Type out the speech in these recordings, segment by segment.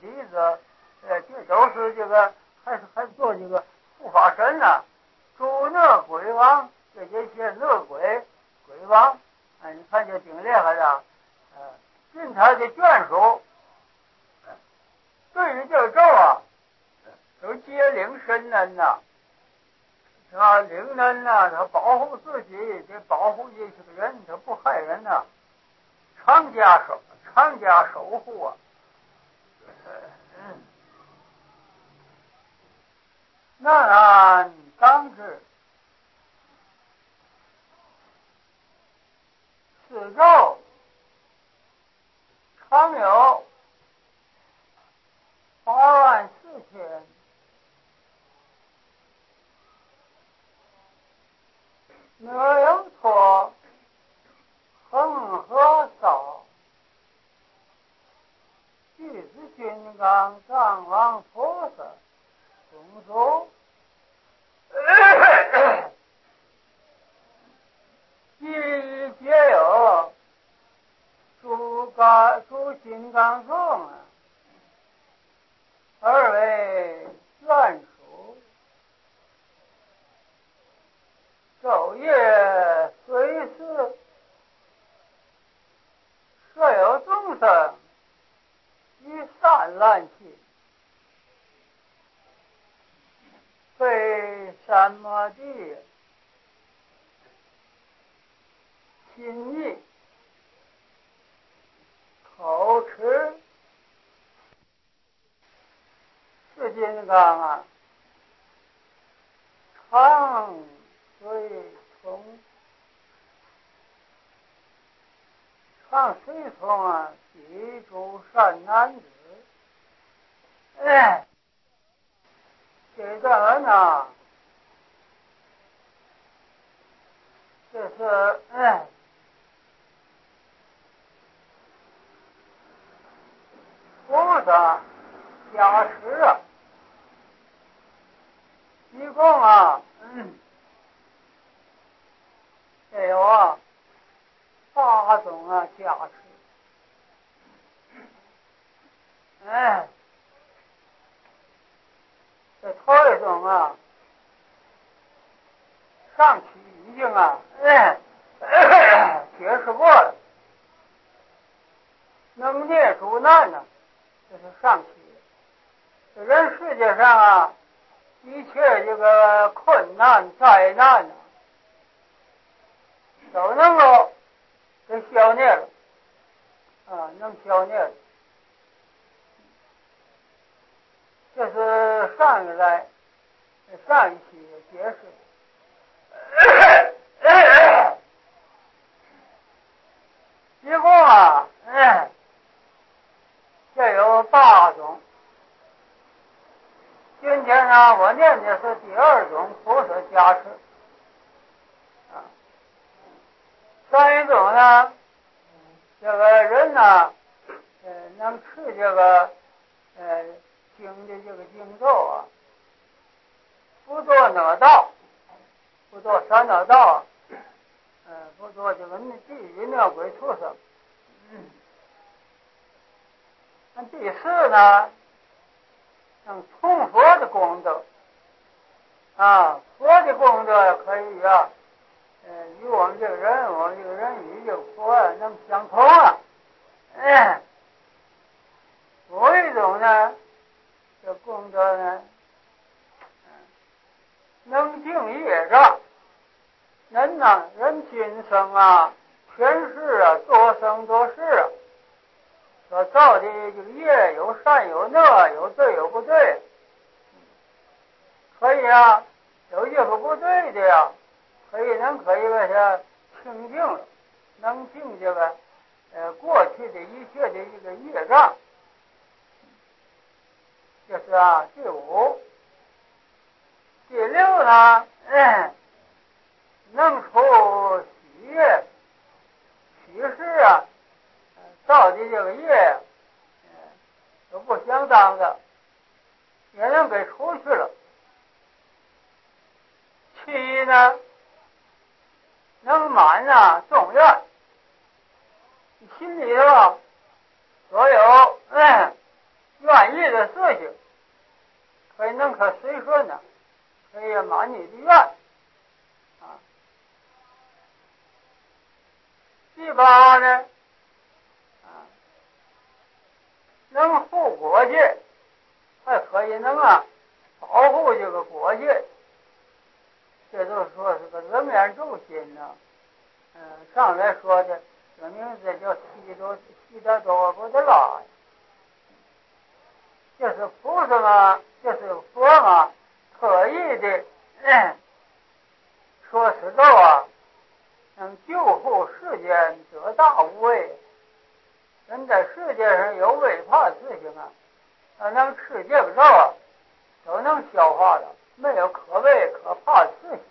梯子，这都是这个还做这个护法神呢，诸恶鬼王，这些恶鬼王，你看这挺厉害的，进他的眷属，对于这个咒啊，都接灵神能呐，啊，灵能呐，他保护自己，得保护这些人，他不害人呐，常家守护啊。那当知此咒常有84000，没有错，恒河少，巨石金刚藏王菩萨中州。一皆有诸金刚众啊，而为愿属，昼夜随时设有众生于善乱气，非什么地心意口吃是金刚啊，常随从啊，记住善男子。这个人呢，这是菩萨加持啊，一共啊，这有8种加持。这头一种上期已经解释过了，能灭诸难呢，这是上期。这人世界上一切这个困难灾难都能够给消灭了能消灭了。这是上一期解释。一共这有8种。今天我念的是第2种菩萨加持上一种呢，这个人能持这个经的这个经咒不做恶道，不做三恶道不做这个地狱恶鬼畜生。第4呢，能从佛的功德佛的功德可以与我们这个人与这个佛能相通有一种呢，这功德呢，能净业障。人今生前世多生多世所造的这个业有善有恶，有对有不对，可以有一个不对的可以把它清净了，能净这个过去的一切的这个业障。这是第5。第6呢，能除喜悦喜事造的这个业都不相当的，也能给除去了。7呢，能满众愿，心里头所有愿意的事情，可以能可随顺呢，可以满你的愿啊。第八呢，能护国界，还可以能保护这个国界。这就是说是个人面兽心呢。上来说的这名字叫西德多布的拉，这是菩萨嘛，这是佛嘛，特意的说实咒能救护世间得大无畏。人在世界上有危怕的事情他能吃这个咒都能消化的，没有可畏可怕的事情。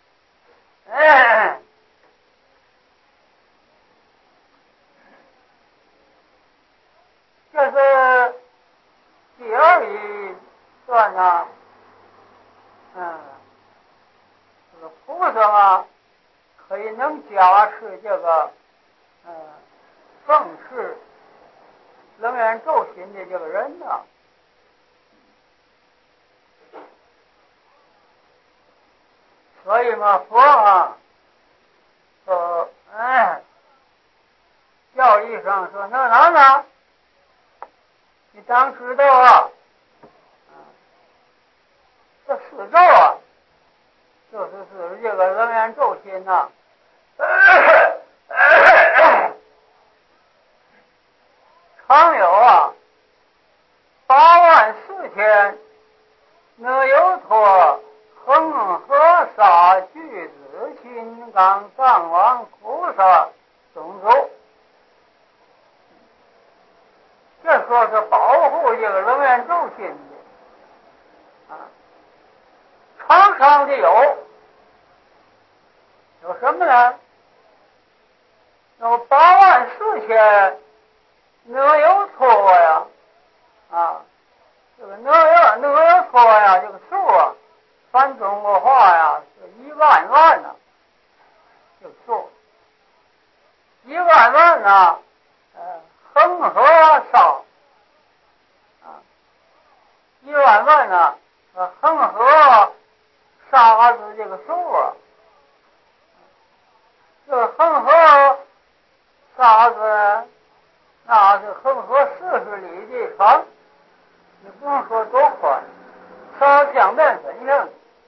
这是第二一段这个菩萨可以能加持这个奉持楞严咒心的这个人所以嘛，佛教义上说那你当知道这四咒就是这个楞严咒心常有84000那由陀恒河沙具子金刚藏王菩萨种族。这说是保护这个楞严咒心的常常的有什么呢？有84000那由陀这个那由陀这个数翻中国话是1000000这个数1000000恒河沙1000000恒河沙子这个数这个恒河沙子那是恒河40里的长，你不用说多宽，沙江面粉上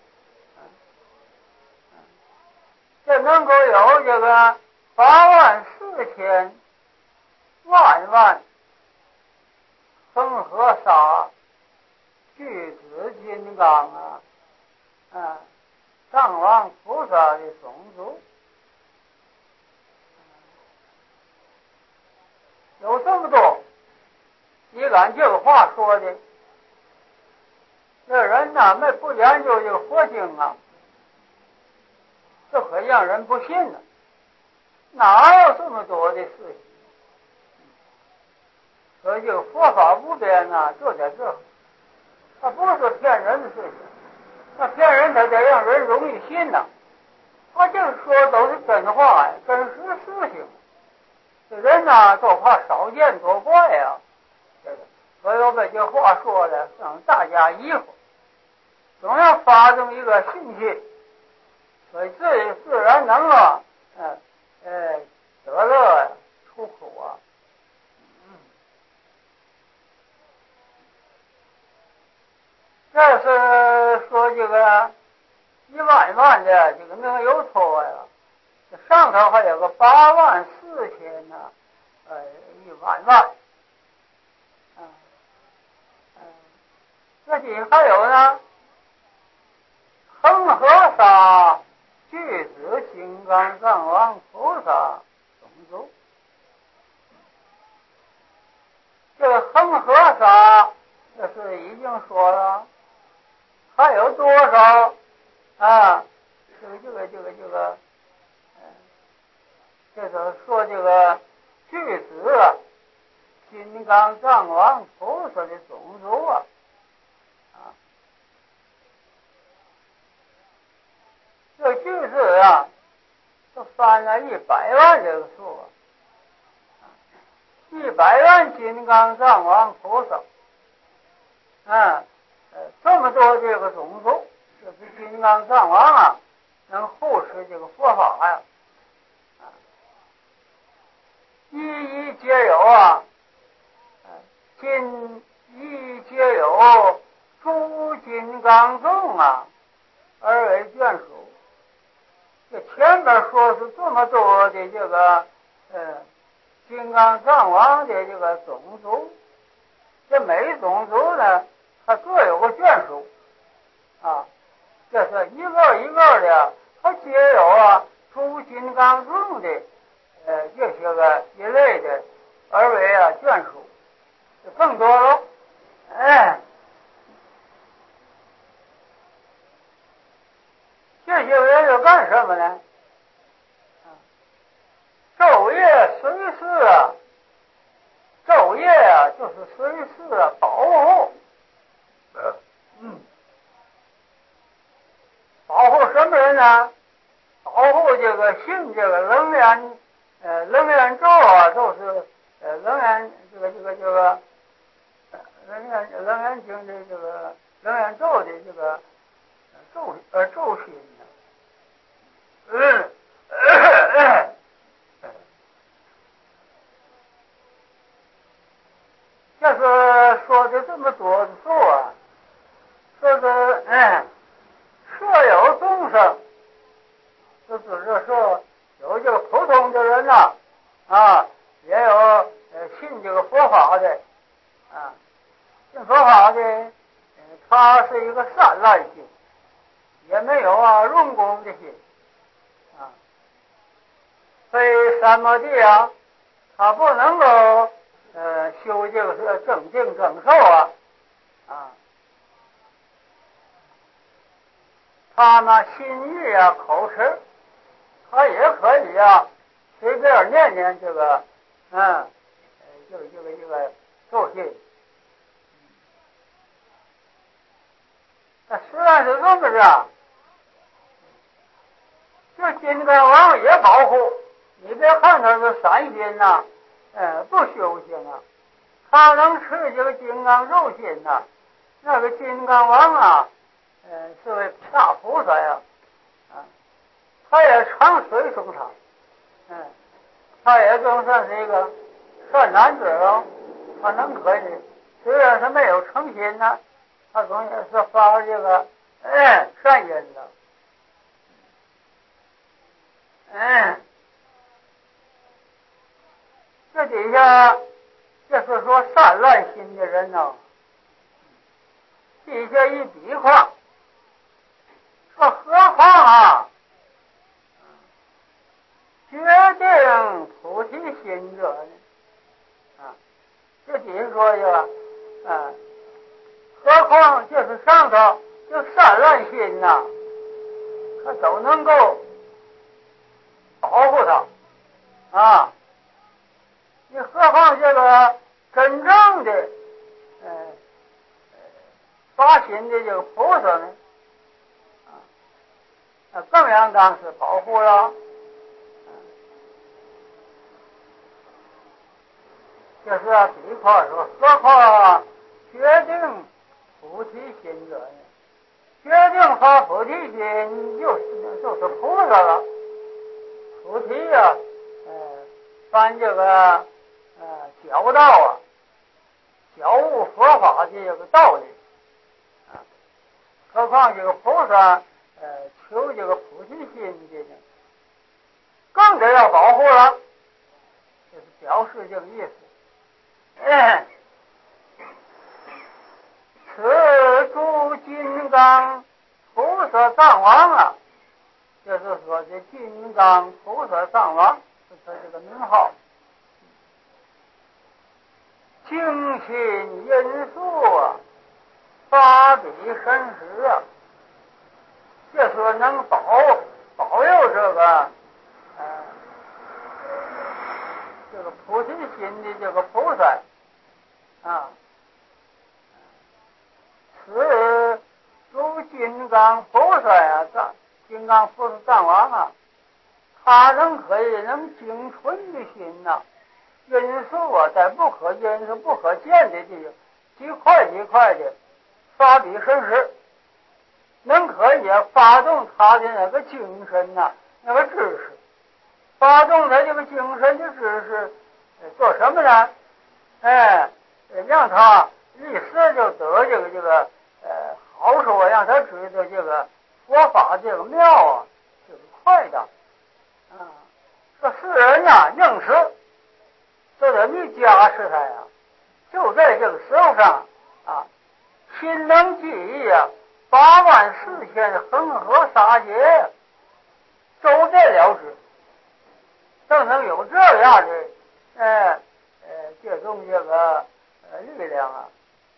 这能够有这个84000万恒河沙具子金刚藏王菩萨的种族。有这么多，你看这个话说的，这人没不研究这个佛经这可让人不信呢。哪有这么多的事情？所以这个佛法无边就在这，它不是骗人的事情，那骗人他得让人容易信他这个说都是真话真实事情。这人都怕少见多怪所以我把这话说的让大家疑惑，总要发动一个兴趣，所以自然能得乐出口这是说这个1000000的这个那由陀这上头还有个840001000000这里还有呢恒河沙具子金刚藏王菩萨种族。这个恒河沙这是已经说了，还有多少这个说这个具子金刚藏王菩萨的种族这句子都翻了1000000这个数100万金刚藏王菩萨这么多这个种族，就是金刚藏王啊，能护持这个佛法呀，一一皆有啊，今一皆有诸金刚众啊，而为眷属。这前边说是这么多的这个金刚藏王的这个种族，这每种族呢，它各有个眷属啊，这是一个一个的，它皆有啊诸金刚众的这些个一类的，而为啊眷属，就更多了。这些人要干什么呢？昼夜随侍啊，昼夜啊就是随侍啊，保护，保护什么人呢？保护这个信这个楞严咒啊，就是楞严经的这个楞严咒的这个咒心呢。这是说的这么多的数啊，说是设有众生，就指着说有这个普通的人呐，也有信这个佛法的信佛法的，他是一个善赖心，也没有用功的心非三摩地啊，他不能够修这个是正定正受他呢心意口吃，他也可以随便念念这个这个咒信。那实在是这么着，这金刚王也保护你，别看他是散心不修行他能吃这个金刚肉心那个金刚王是位大菩萨他也常随从他也更算是一个善男子他能可以，虽然他没有诚心他总也是发这个善因这底下就是说善赖心的人底下一比况，说何况决定菩提心者呢这底下说何况就是上头就善赖心他都能够保护他你何况这个真正的发心的这个菩萨呢更应当是保护了就是比方说何况决定菩提心者呢，决定发菩提心就是菩萨了。菩提翻这个教道教悟佛法的这个道理何况这个菩萨求这个菩提心的呢，更得要保护了，就是表示这个意思。此诸金刚菩萨藏王就是说这金刚菩萨藏王是他这个名号，精心因素发比身时这说能保佑这个这个菩提心的这个菩萨此诸金刚菩萨金刚菩萨藏王他可以精纯的心因素在不可见的地方极快的发笔神识，能可以发动他的那个精神呐，那个知识，发动他这个精神的知识，做什么呢？让他立时就得这个好处啊，让他知道这个佛法这个妙啊，这个快的啊。说世人呐，应时就得你加持他呀，就在这个时候上啊，心能记忆啊，84000恒河沙劫，周遍了之，就能有这样的这种这个力量啊。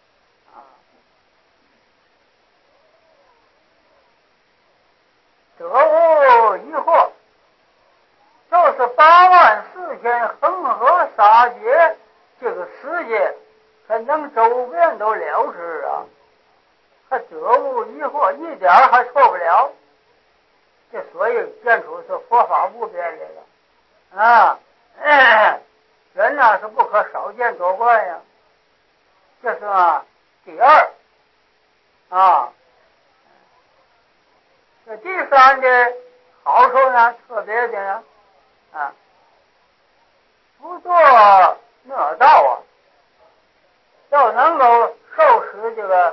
得无疑惑，就是84000恒河沙劫这个世界，还能周遍都了之啊，还得无疑惑，一点还错不了。这所以见出是佛法无边来了啊！人呢是不可少见多怪呀，这是第二啊。这第三的好处呢，特别的呢啊，不做恶道啊，要能够受持这个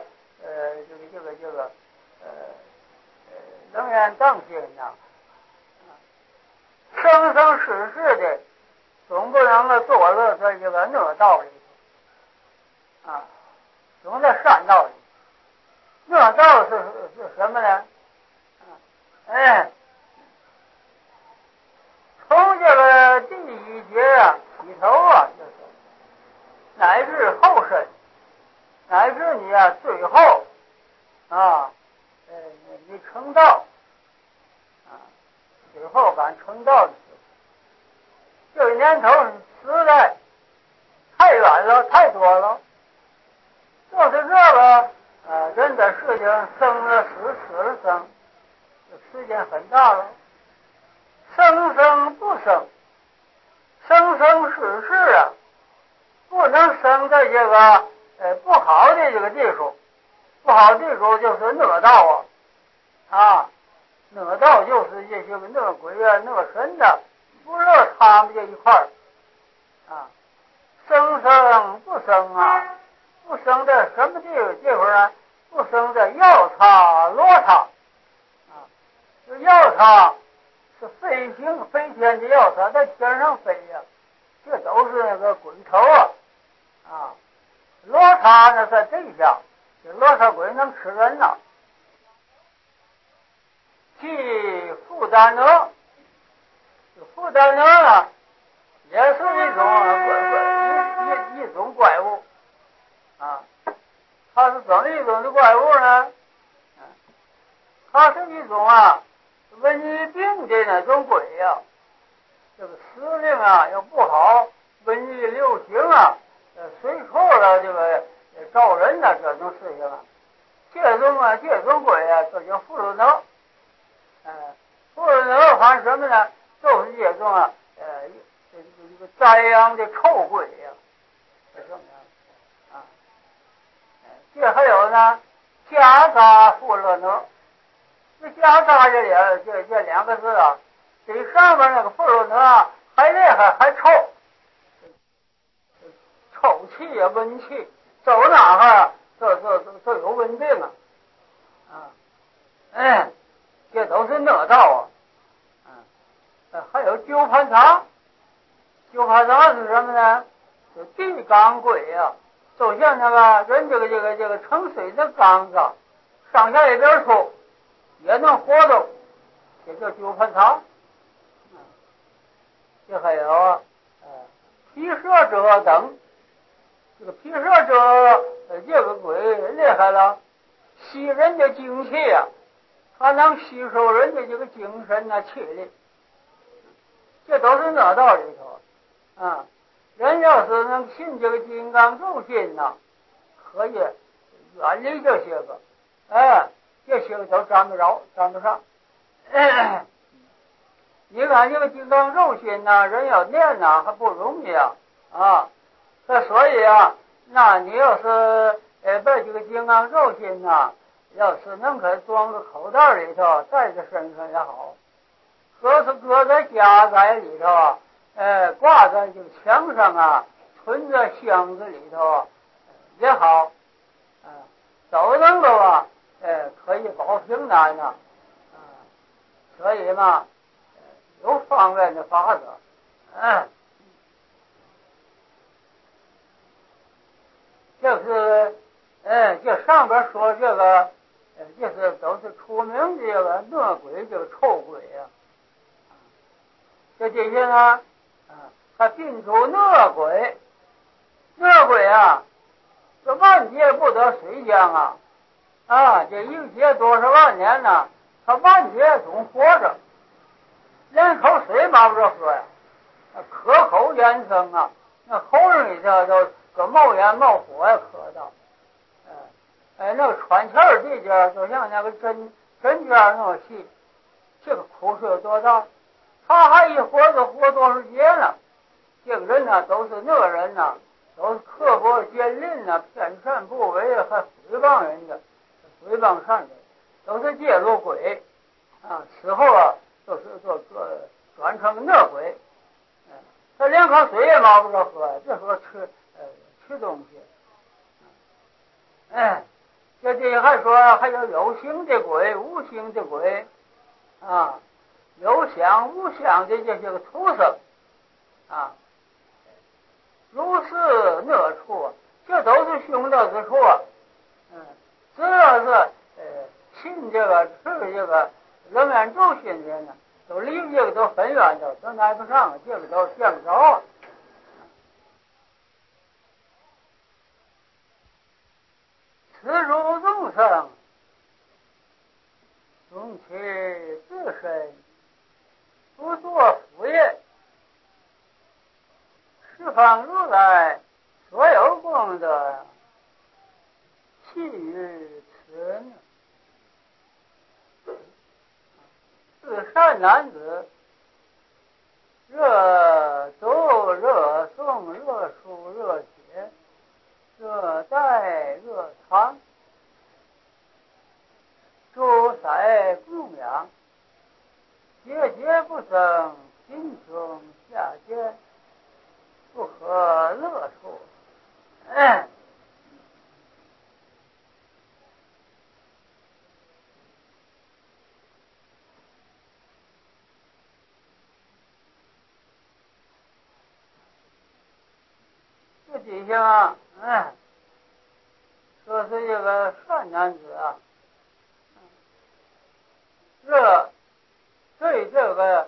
楞严正心呐，生生世世的总不能够堕落在这个恶道里啊，总在善道里。恶道是什么呢？从这个第一节啊起头啊，就是乃至后身，乃至你啊最后啊，你成道啊，最后敢成道的时候，这个年头实在太远了，太多了。就是这个人的事情，生了死，死了生，时间很大了。生生不生，生生世世啊，不能生在这个不好的这个地方。不好的地方就是恶道啊，恶道就是这些个恶鬼啊、恶神的，不乐他们这一块儿啊。生生不生啊，不生在什么地方呢？不生在药叉、罗叉啊，这药叉是飞行飞天的药叉，在天上飞呀，这都是那个鬼头啊。罗刹呢在地下，这罗刹鬼能吃人呐。即负担者，负担者呢，也是一种一种怪物啊。它是怎么一种的怪物呢？它是一种瘟疫病的那种鬼呀。这个时令又不好，瘟疫流行随处的这个招人这种事情这种鬼就叫富禄能。富禄能还什么呢？就是这种这个灾殃的臭鬼呀，是这么样啊。这还有呢，夹杂富禄能。这夹杂这两个字比上面那个富禄能还厉害，还臭，臭气呀，瘟气，走哪哈都有瘟病这都是恶道还有九盘肠，九盘肠是什么呢？就地缸鬼就像那个人这个盛水的缸子，上下一边抽也能活动，也叫九盘肠。这还有皮蛇者等，这个皮蛇者这个鬼厉害了，吸人的精气它能吸收人的这个精神气力，这都是恶道里头人要是能信这个金刚咒心可以远离这些个这些个都沾不着，沾不上。你看这个金刚咒心人要念还不容易所以那你要是把这个金刚咒心呐，要是能给装到口袋里头，带在身上也好；或是搁在家宅里头，挂在这个墙上啊，存在箱子里头也好，都能够啊，可以保平安呐，所以嘛，有方面的法则，这上边说这个，就是都是出名的这个恶鬼，这个臭鬼啊。这些呢，他定出恶鬼，恶鬼啊，这万劫不得水降啊，这一劫多少万年呢？他万劫总活着，连口水冒不着喝呀，渴口延生啊，那喉咙里头都搁冒烟冒火呀，渴到。那个喘气儿这点就像那个针尖那么细，这个苦是有多大？他还一活就活多少劫呢？这个人呢，都是那人呢，都是刻薄奸佞啊，偏善不为，还诽谤人家，诽谤善人，都是介入鬼啊。此后啊，都转成恶鬼，他连口水也冒不着喝，别说吃东西。这还说还有形的鬼，无形的鬼啊，有相无相的这些个畜生啊，如是恶处，这都是凶恶之处。只要是信这个吃这个人面咒心的人呢，都离这个都很远的，都挨不上，这个都见不着啊。此诸众生，终其自身，不作福业，十方如来所有功德，弃于此呢。是善男子，热读热诵热书热写，热戴热藏，诸塞供养，节节不生贫穷下贱，不可乐处。这底下说是这个善男子啊，对这个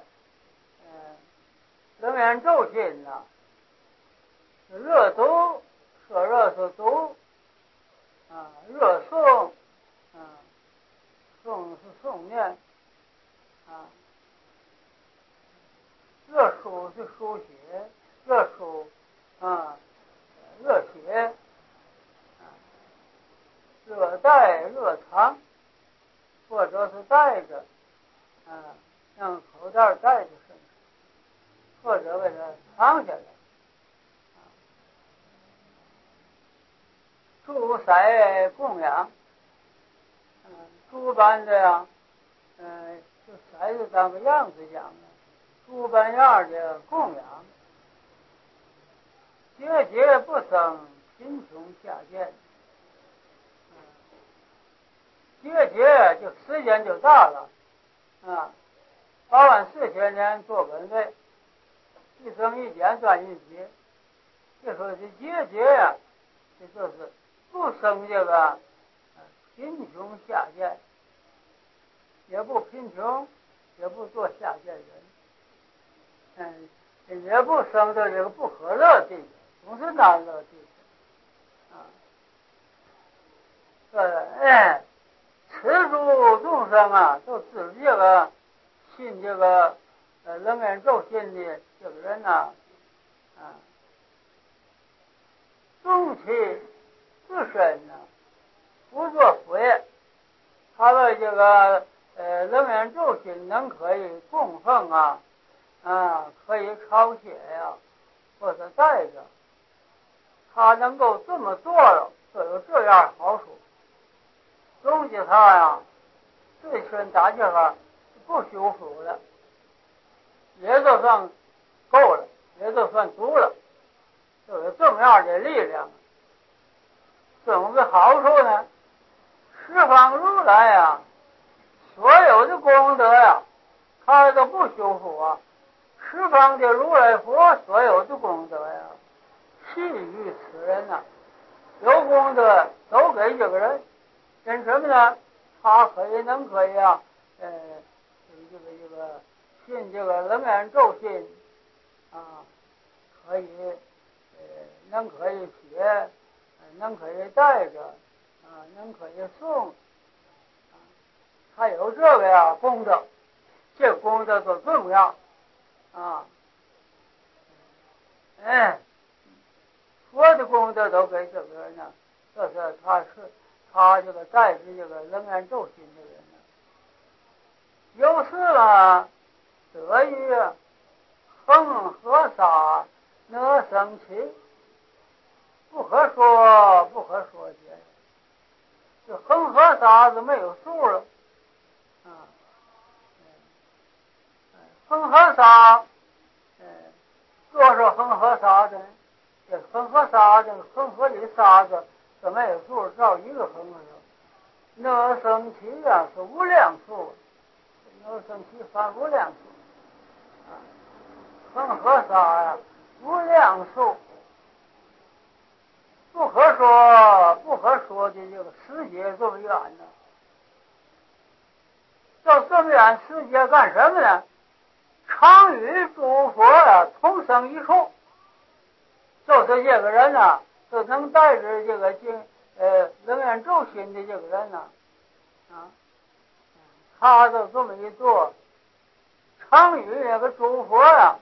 人面咒心呐，热读说热是读热诵诵是诵念热书是书写，热书热写热戴热藏，或者是带着让口袋带着身上，或者给它藏下来。诸塞供养，诸般的呀，就骰子当个样子讲的，诸般样的供养，节节不生贫穷下贱，节节就时间就大了84000年做本位，一增一减算一节，就说是节节呀，这就是不生这个贫穷下贱，也不贫穷，也不做下贱人，也不生到这个不可乐地，总是难乐地此诸众生啊，都指这个信这个人面咒信的这个人呐终其自身呢，不做福业，他的这个人面咒心能可以供奉可以抄写呀，或者带着，他能够这么做了， 都有这样好处。总计他呀，对身大家不修复了，也就算够了，也就算足了，就有这么样的力量。怎么个好处呢？十方如来呀，所有的功德呀，他都不修复啊。十方的如来佛所有的功德呀，系于此人呐，有功德都给这个人。因什么呢？他能可以啊，信这个楞严咒信啊，可以能可以写，能可以带着啊，能可以送啊，他有这个呀功德，这功德多重要啊！佛的功德都给这个人呢，这是他这个带着这个楞严咒心的人呢，有事了得于恒河沙哪生起，不可说不可说解。这恒河沙子没有数了啊！恒河沙，多少恒河沙子？这恒河沙子，恒河里沙子是没有数，只有一个恒河沙。哪生起呀，是无量数，哪生起反无量数啊！恒河沙呀，无量数，不可说的这个世界这么远呢。到这么远世界干什么呢？常与诸佛呀同生一处，就是这个人呐，就能带着这个楞严咒心的这个人呐，他就这么一做，常与那个诸佛呀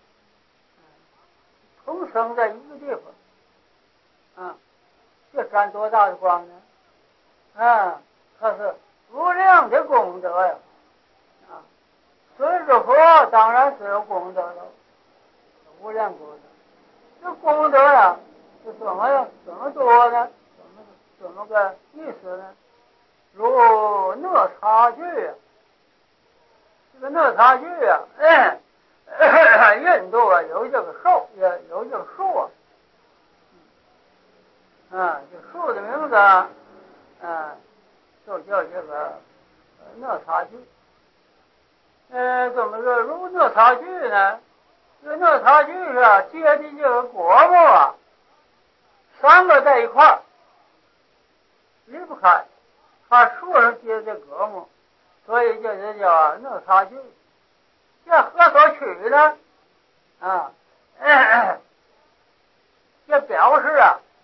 同生在一个地方，这沾多大的光呢？他是无量的功德呀，随着佛当然是有功德了，无量功德。这功德呀，是怎么多呢？怎么个意思呢？如哪差距呀？这个哪差距呀？印度啊有这个兽，有这个树这树的名字就叫这个哪差距。怎么说如哪差距呢？这哪差距是结的这个果木啊，三个在一块儿离不开，它树上结的果木，所以这叫哪差距。这何所取呢？这表示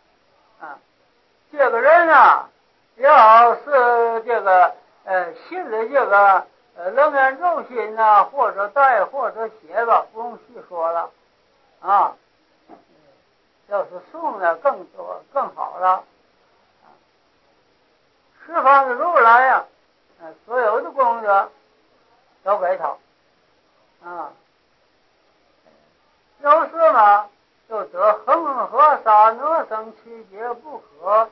这个人要是这个信了这个楞严咒心或者带或者写吧，不用细说了要是诵呢更多更好了。十方的如来呀，所有的功德都给他有事嘛，就得恒河沙哪生七劫不可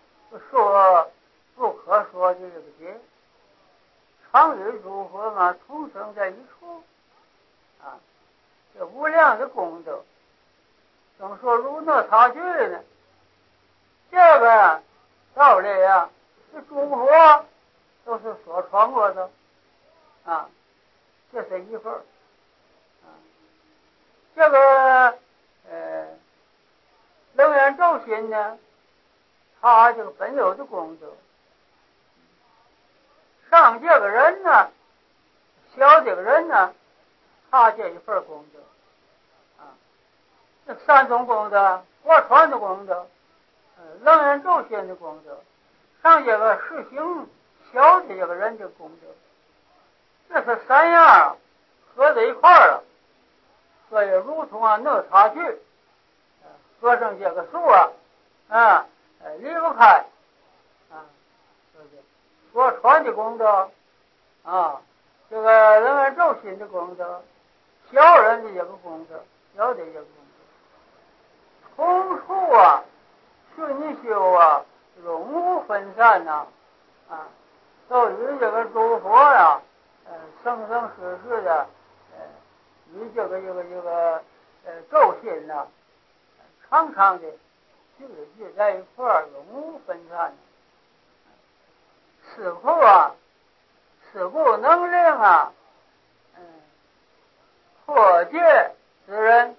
说的这个劫，常与诸佛嘛同生在一处这无量的功德。怎么说如哪差距呢？这个道理这诸佛都是所传过的这是一份这个楞严咒心呢，他这个本有的功德，上这个人呢，小这个人呢，他这一份功德这三种功德，佛传的功德，楞严咒心的功德，上这个实行小的这个人的功德，这是三样合在一块儿了。所以如同哪差距，和尚这个树离不开所传的功德这个楞严咒心的功德，小人的这个功德，小的这个功德，同处顺修容分散呐，都与这个诸佛呀，生生世世的，与这个咒心呐，常常的聚在一块儿，永无分散。此故能令破戒之人，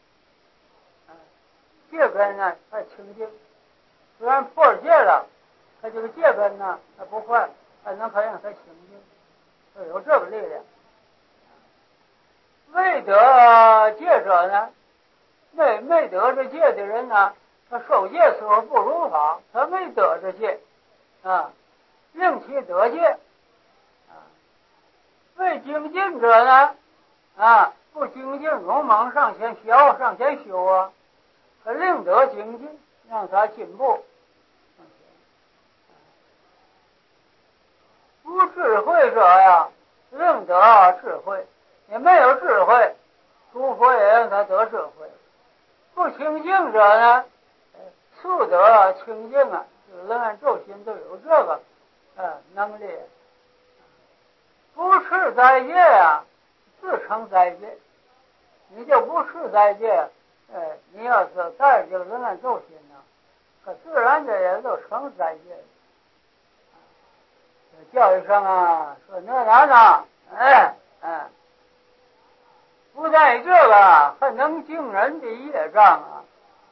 戒根呢还清净。虽然破戒了，他这个戒根呢他不坏，还能让他清净，就有这个力量。未得戒者呢，没得这戒的人呢，他受戒时候不如法，他没得这戒令其得戒未精进者呢不精进，勇猛上前修他令得精进，让他进步。无智慧者呀，令得智慧，也没有智慧，诸佛也让他得智慧。不清净者呢，速得清净这个人按咒心都有这个能力。不持斋戒自成斋戒，你就不持斋戒，你要是带这个人按咒心可自然这也都成斋戒。教育上说那然不但这个，还能惊人的业障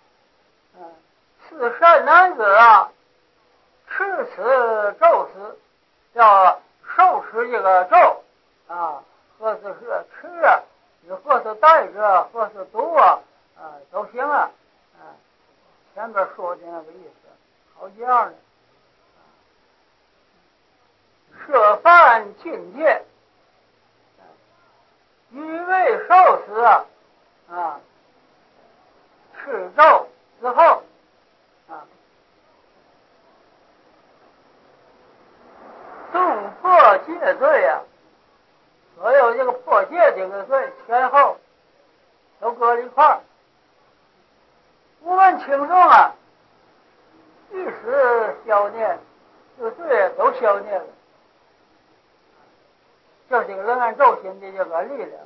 是善男子持此咒时，要受持这个咒或者是吃你或是带着，或是读都行前边说的那个意思，好几样呢。设犯禁戒，于未受时持咒之后纵破戒罪所有这个破戒这个罪前后都搁一块儿，无论轻重一时消灭，这个罪都消灭了。这这个人按咒心的这个力量。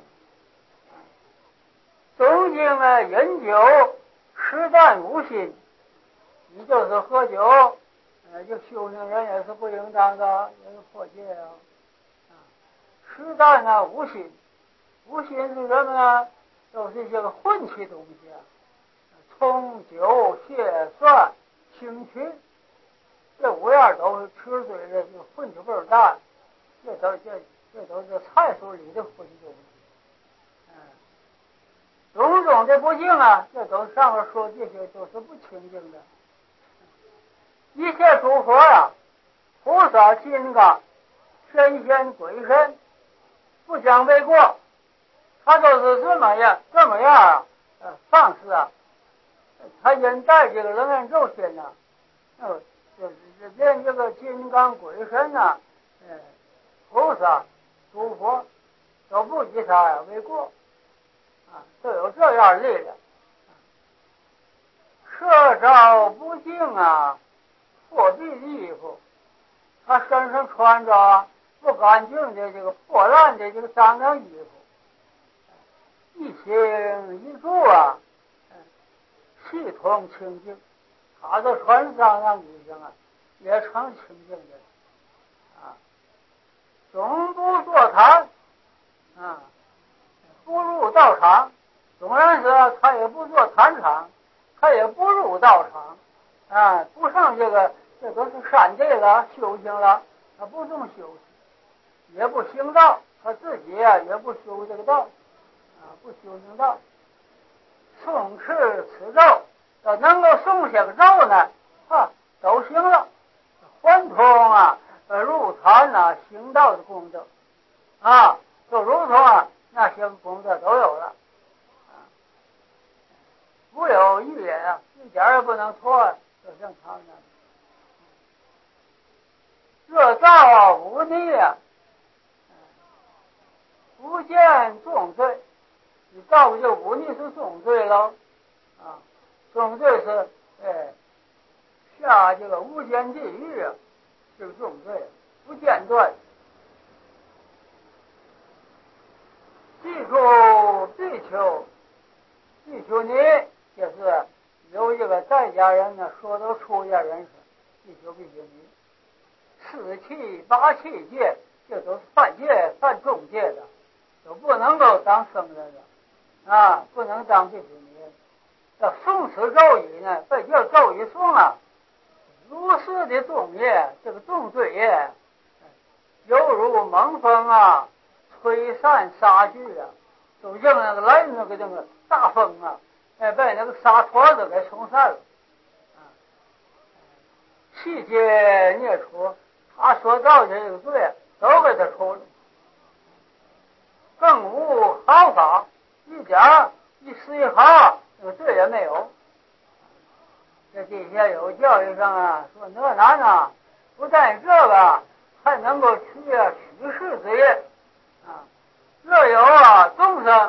总经饮酒吃淡无心，你就是喝酒就修行人也是不应当的，也是破戒吃淡无心，无心是什么呢？都是这个混气东西葱酒蟹蒜青芹，这五样都是吃嘴的，就混气味儿大，这都是菜蔬里的混气东西。种种的不净这都上面说这些都是不清净的。一切诸佛菩萨金刚神仙鬼神不讲为过，他都是这么样放肆他因带这个人按咒心连这个金刚鬼神菩萨诸佛都不以他为过都有这样力量。摄照不净破壁的衣服，他身上穿着不干净的这个破烂的这个脏的衣服，一行一住系统清净，他都穿脏的衣裳也成清净的总不坐坛不入道场，总然是他也不做坛场，他也不入道场不上这都是山地了修行了，他不这么修行，也不行道，他自己也不修这个道不修行道。诵持此咒要能够诵下个咒呢都行了，还通入坛行道的功德就如同那些功德都有了无有一点一点也不能错就像他们若造无逆不见重罪，你造这无逆是重罪了重罪是下这个无间地狱啊，是个重罪，不间断。记住必求你，就是有一个在家人呢，说到出家人是必求你。4气8气戒，这都是犯戒犯重戒的，都不能够当僧人的啊，不能当必求尼。要诵此咒语呢，这叫咒语诵啊。如是的重业，这个重罪业，犹如猛风啊，吹散沙炬啊，都让那个来那个大风啊，把那个沙坨都给冲散了。细节孽出，他所造的这个罪都给他除了，更无毫发，一点一丝一毫这个罪也没有。这底下有教育上啊，说哪难啊，不但这个还能够取世之业啊，若有啊众生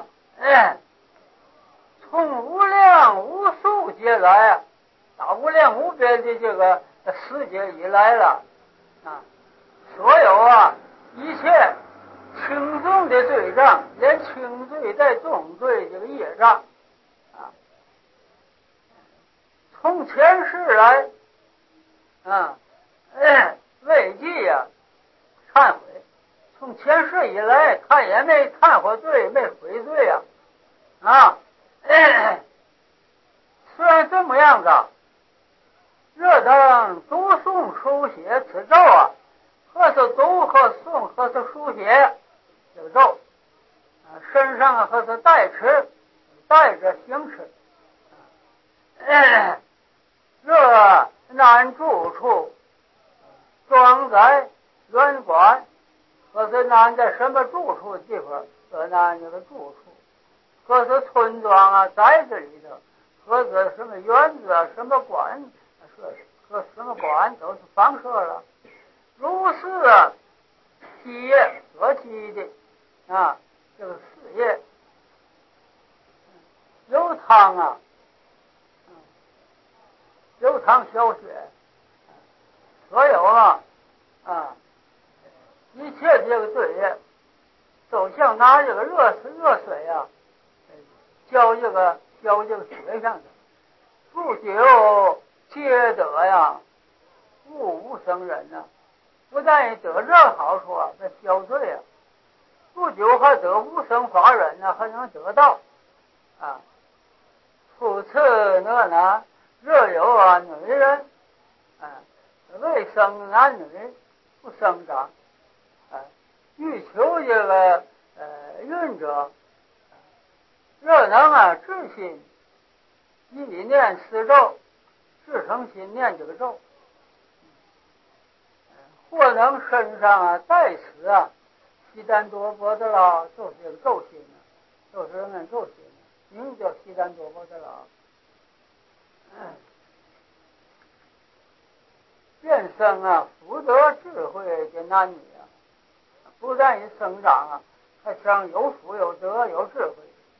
从无量无数劫来，打无量无边的这个世界以来了啊，所有啊一切轻重的罪障，连轻罪带重罪这个业障啊，从前世来未记呀忏悔，从前世以来他也没忏悔罪，没悔罪呀虽然这么样子，若等读诵书写此咒啊，或是读或诵或是书写这个咒身上或是带持带着行持若难住处庄宅园馆，或是难在什么住处地方，若难这个住处，或是村庄啊宅子里头，或者什么园子啊什么馆，和什么馆都是房舍了。如是啊基业所积的这个事业有汤有汤小雪，所有一切这个罪业都像拿这个热水啊浇这个雪上的，不久皆得呀无生人不但得这好处啊，这消罪啊，不久还得无生法忍还能得到复次呢若有女人未生男女不生长欲求这个孕者，若能至心一念四咒，至诚心念这个咒，或能身上带此悉檀多波的牢，就是这个咒心就是人咒心名叫悉檀多波的牢变生福德智慧的男女不但以生长还想有福有德有智慧。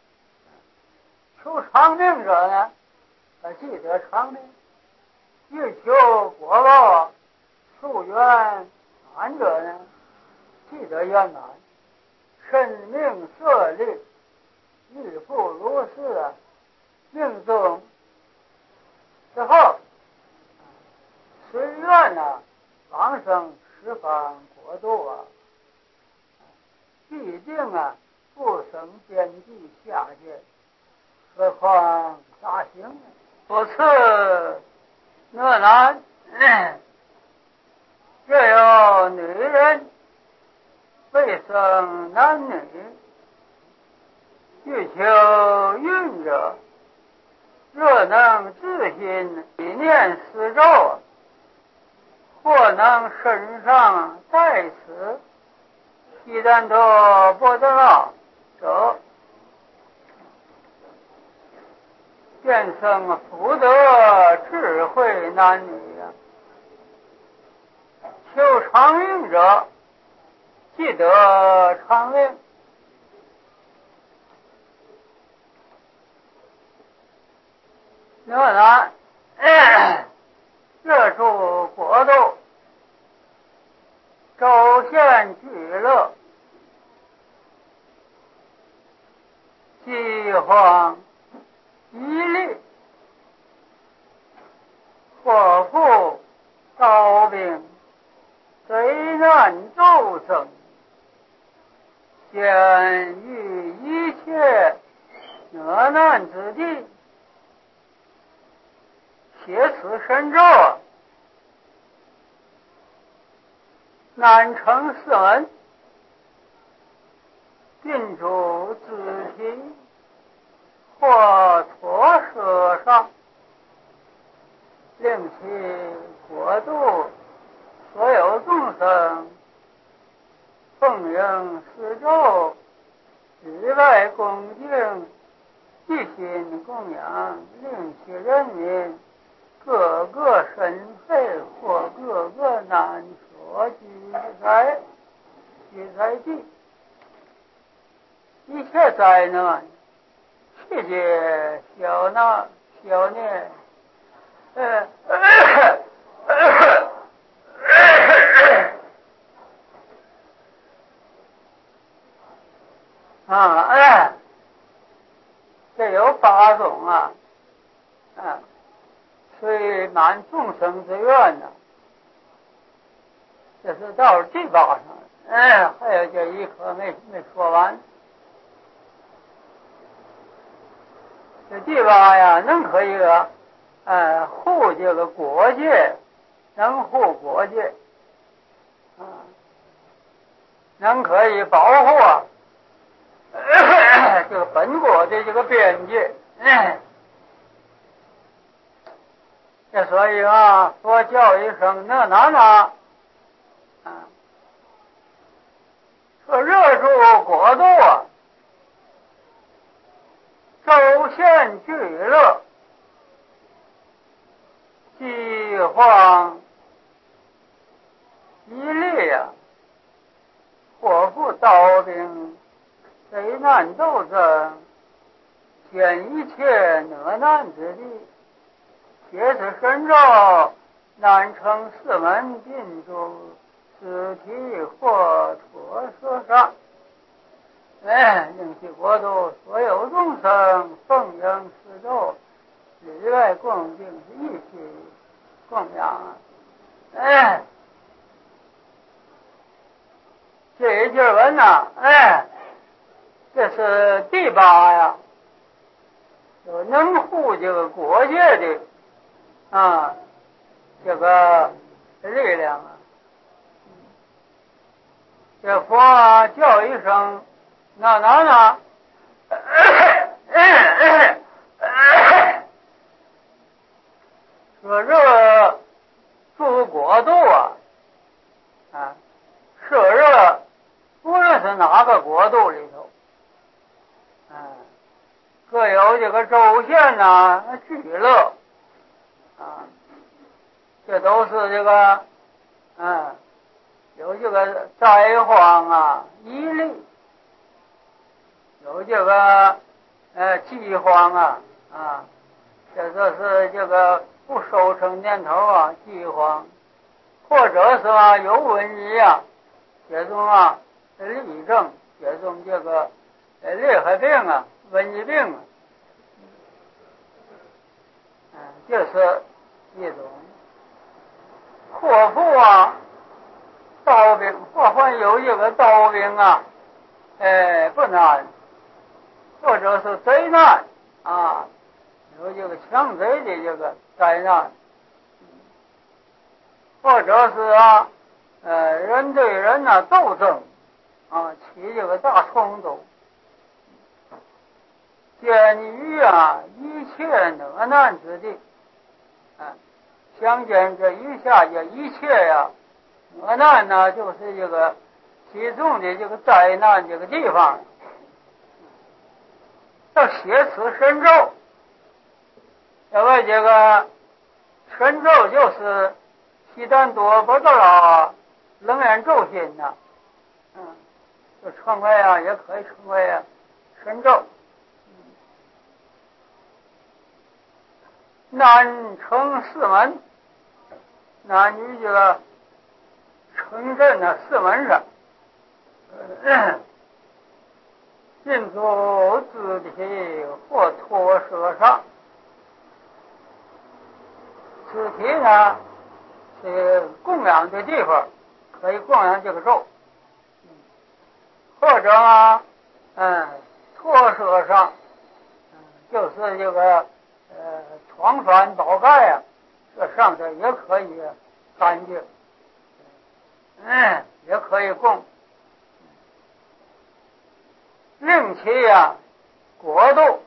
求长命者呢记得长命，欲求果报速圆满者呢记得圆满，生命色力欲复如是命中之后虽愿往生十方国度必定不生边际下界，何况大行不次那难若有女人未生男女，欲求孕者，若能自心一念四咒，或能身上带此悉檀多波德那者，便生福德智慧男女求长命者即得长命。那热诸国度，周县聚乐，饥荒一律，祸福刀兵，贼难骤增，现于一切恶难之地，挟此神咒，难成四门，并诸肢体，或脱舌上，令其国度所有众生奉迎四咒，日外恭敬，一心供养，令其人民各个身配或各个难所居财地，一切灾难世界小孽这有8种虽满众生之愿这是到第8上，还有这一颗没说完。这第8能可以护这个国界，能护国界，能可以保护这个本国的这个边界，所以说叫一声哪说热诸国度周县聚乐，饥荒一律祸福刀兵，贼难斗争，现一切恶难之地，挟此神咒，难成四门，尽诸肢体或脱舌上，令其国度所有众生奉迎四咒，日外恭敬，一起供养。这一句文这是第8有能护这个国界的这个力量这佛叫一声哪说热诸国度摄热无论是哪个国度里头各有这个州县聚乐这都是这个有这个灾荒一律，有这个饥荒这是这个不收成年头饥荒，或者是有瘟疫这种痢症，这种这个厉害病瘟疫病这是一种祸福刀兵，或患有这个刀兵不难，或者是贼难有这个强贼的这个灾难，或者是人对人斗争起这个大冲突，见于一切恶难之地相见这余下这一切恶难就是这个其中的这个灾难这个地方，要写此神咒，因为这个神咒就是悉檀多波多罗楞严咒心就称为也可以称为神咒，难成四门， 那你这个城镇的四门上，进出自体或托舍上，此体呢是供养的地方，可以供养这个咒，或者啊，托舍上，就是这个床幡宝盖啊，这上头也可以干净，也可以供。令其呀，国度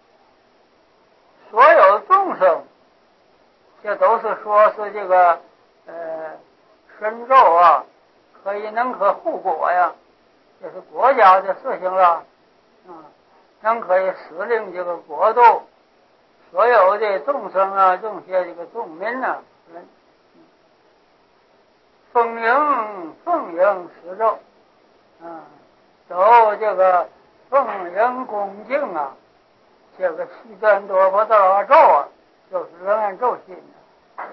所有众生，这都是说是这个神咒啊，能可护国呀，这是国家的事情了，可以使令这个国度所有的众生啊，这些这个众民啊，奉迎施咒，都这个奉迎恭敬啊，这个西端多波多罗咒啊，就是人按咒信的。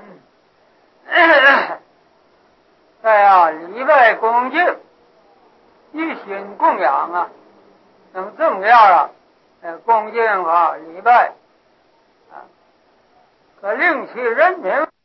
在礼拜恭敬，一心供养啊，那么这么样恭敬礼拜可令其人民